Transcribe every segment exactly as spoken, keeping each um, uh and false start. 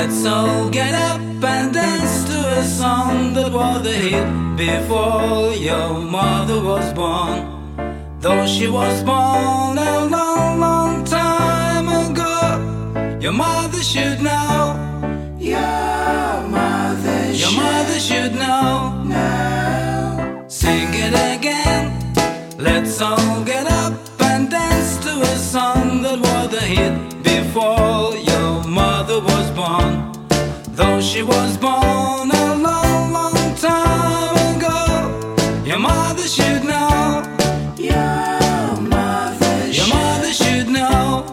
Let's all get up and dance to a song that was a hit before your mother was born. Though she was born a long, long time ago, your mother should know. Your mother Your should mother should know. know. Sing it again. Let's all get up and dance to a song that was a hit before your mother was born. Though she was born a long, long time ago, your mother should know. Your mother Your mother should know.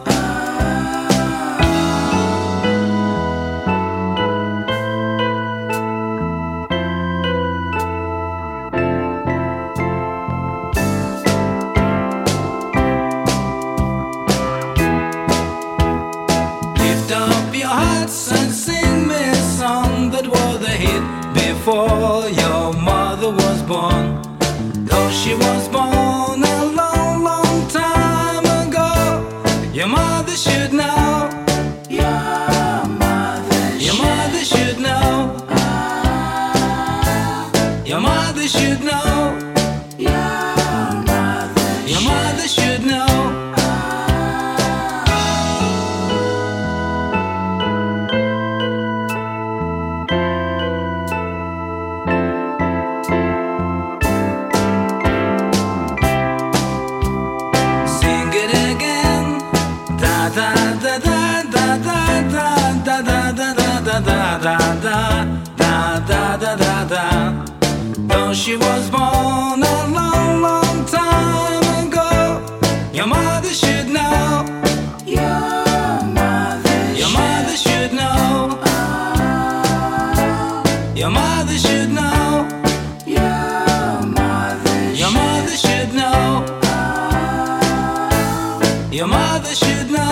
Lift up your hearts and sing me a song that was a hit before your mother was born. Though she was born a long, long time ago, your mother should know. Your mother Your mother should know. Your mother should know. Your mother Your mother should know. Sing it again. Da da da da da da da da da da da da da da da da da da da. Though she was born a long, long time ago, your mother should know. Your mother Your mother should know. Your mother should know. Your mother Your mother should know. Your mother should know.